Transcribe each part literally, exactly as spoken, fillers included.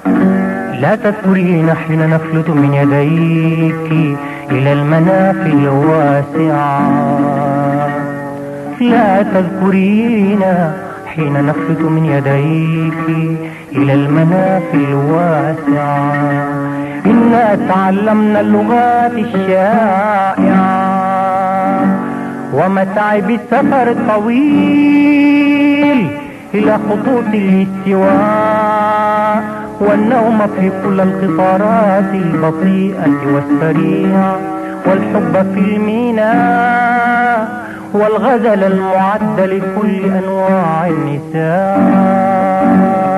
لا تذكرين حين نفلت من يديك إلى المنافي الواسعة، لا تذكرين حين نفلت من يديك إلى المنافي الواسعة. إنا تعلمنا اللغات الشائعة ومتاعب السفر الطويل إلى خطوط الاستواء، والنوم في كل القطارات البطيئة والسريعة، والحب في الميناء، والغزل المعد لكل أنواع النساء.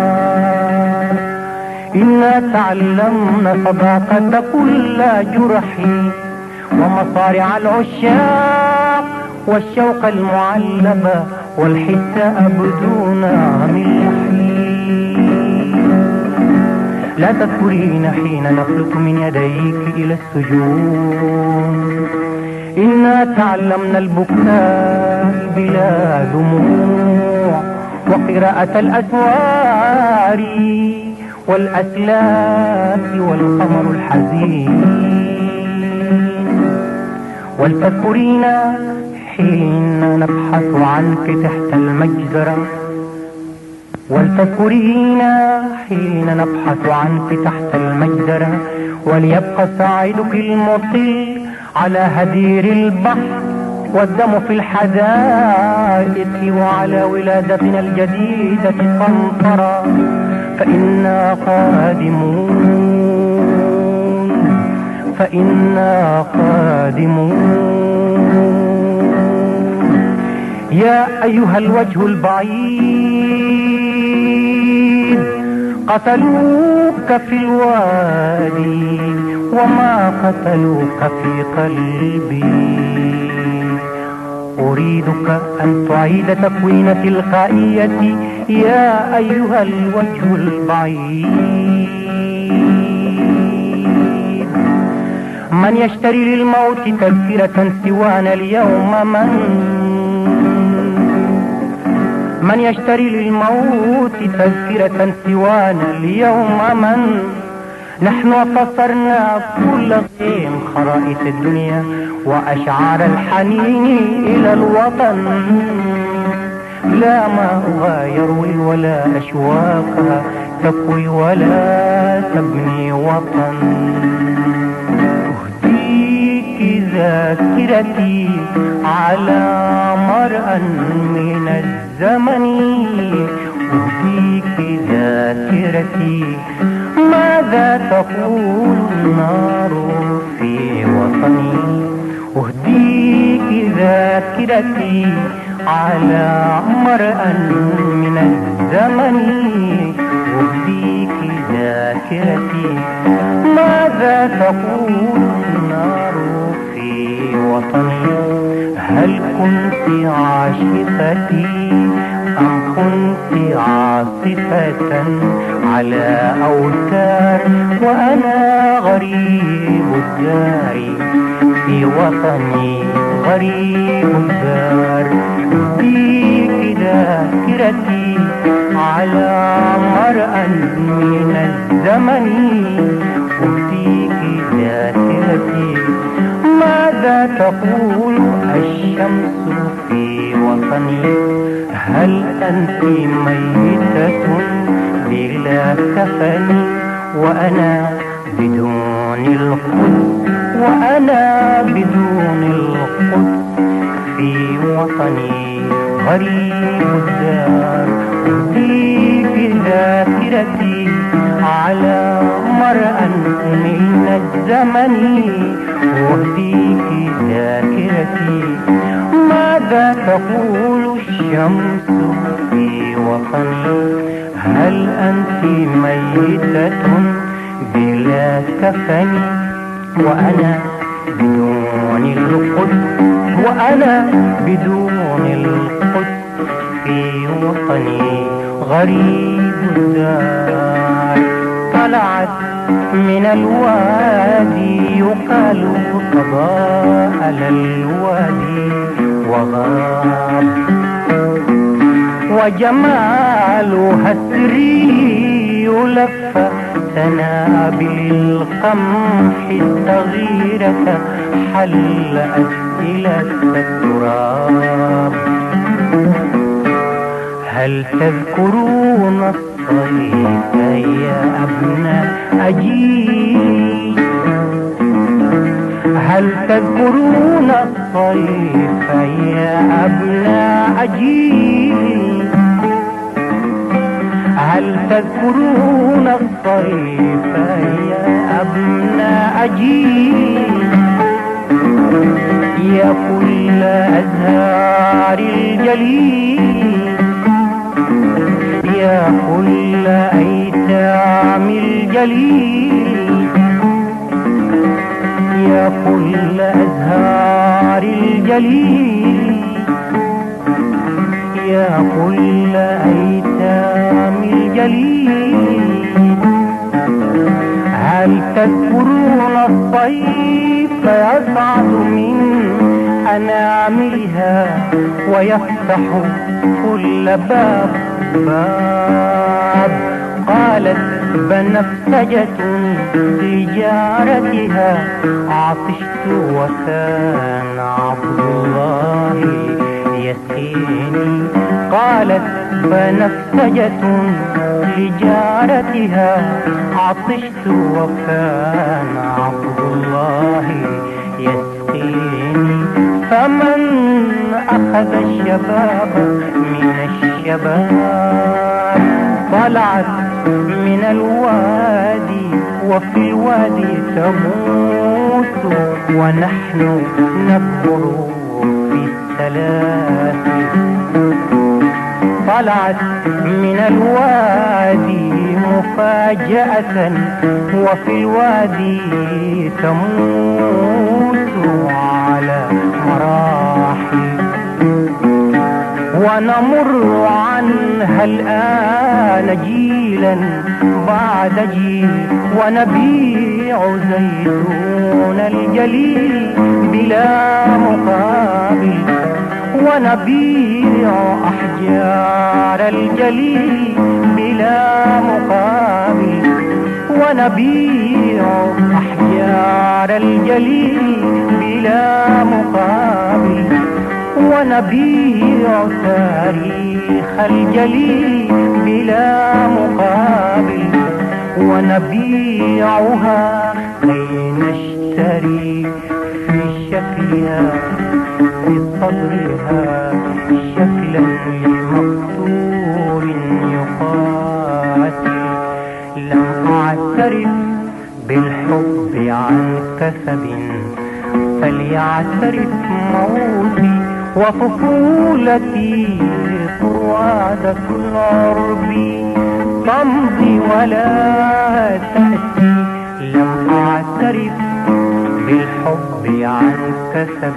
إنا تعلمنا صداقة كل جرح ومصارع العشاق، والشوق المعلب والحساء بدون ملح. لا تذكرين حين نفلت من يديك إلى السجون. إنا تعلمنا البكاء بلا دموع، وقراءة الأسوار والأسلاك والقمر الحزين. ولتذكرين حين نبحث عنك تحت المجزرة، ولتذكرين حين نبحث عنك تحت المجزرة، وليبقى ساعدك المطل على هدير البحر، والدم في الحدائق، وعلى ولادتنا الجديدة قنطرة، فإنا قادمون، فإنا قادمون. يا أيها الوجه البعيد، قتلوك في الوادي وما قتلوك في قلبي. أريدك أن تعيد تكوين تلقائيتي يا أيها الوجه البعيد. من يشتري للموت تذكرة سوانا اليوم؟ من من يشتري للموت تذكرة سوانا اليوم؟ من نحن فسرنا كل قيم خرائط الدنيا وأشعار الحنين إلى الوطن. لا ما أغاير ولا أشواقها تكوي ولا تبني وطن. أهديك ذاكرتي على مرأى من الزمن، أهديك ذاكرتي ماذا تقول النار في وطني. أهديك ذاكرتي على مرأى من الزمن، أهديك ذاكرتي ماذا تقول النار في وطني. هل كنت عاشقتي أم كنت عاصفة على أوتار، وأنا غريب الدار في وطني، غريب الدار. أهديك ذاكرتي على مرأى من الزمن، أهديك ذاكرتي ماذا تقول الشمس في وطني. هل أنت ميتة بلا كفن وأنا بدون القدس، وأنا بدون القدس في وطني، غريب الدار. أهديك ذاكرتي على مرأى من الزمن، أهديك ذاكرتي ماذا تقول الشمس في وطني. هل أنت ميتة بلا كفن وأنا بدون القدس، وأنا بدون القدس في وطني، غريب الدار. طلعت من الوادي يقال تضاءل الوادي وغاب، وجمالها السري لفة سنابل القمح الصغيرة حل أسئلة التراب. هل تذكرون الصيف يا أبناء أجيل؟ هل تذكرون الصيف يا أبناء أجيل؟ هل تذكرون الصيف يا أبناء أجيل؟ يا كل أزهار الجليل، يا كل أيتام الجليل، يا كل أزهار الجليل، يا كل أيتام الجليل. هل تذكرون الصيف يصعد من أناملها ويفتح كل باب باب؟ قالت بنفسجة لجارتها عطشت وكان عبد الله يسقيني. قالت بنفسجة لجارتها عطشت وكان عبد الله يسقيني. فمن أخذ الشباب من الشباب طلعت من الوادي وفي الوادي تموت ونحن نكبر في الثلاث. طلعت من الوادي مفاجأة وفي الوادي تموت على مراحل. ونمر عنها الآن جيلا بعد جيل ونبيع زيتون الجليل بلا مقابل، ونبيع أحجار الجليل بلا مقابل، ونبيع أحجار الجليل بلا مقابل، ونبيع تاريخ الجليل بلا مقابل، ونبيعها كي نشتري في شكلها في صدرها شكلا لمقتول يقاتل. لم أعترف بالحب عن كسب فليعترف موتي وطفولتي طروادة العرب تمضي ولا تأتي. لم أعترف بالحب عن كسب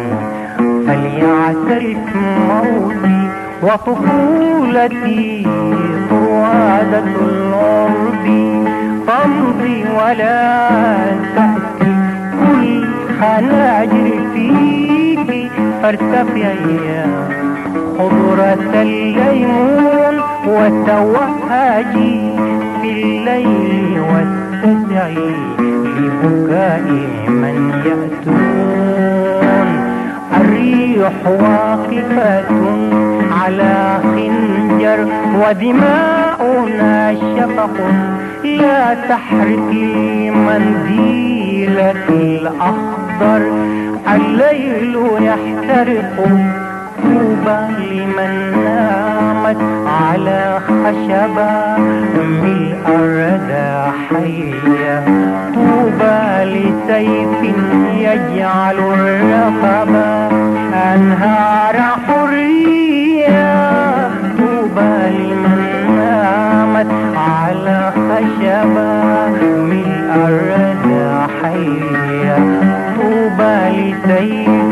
فليعترف موتي وطفولتي طروادة العرب تمضي ولا تأتي. كل خناجر فيك فارتفعي خضرة الليمون وتوهجي في الليل واتسعي لبكاء من يأتون. الريح واقفة على خنجر ودماؤنا شفق. لا تحرقي منديلك الأخضر الليل يحترق. طوبى لمن نامت على خشبة ملء الردى حية. طوبى لسيف يجعل الرقبة أنهار حرية. طوبى لمن نامت على خشبة ملء الردى حية. طوبى لسيف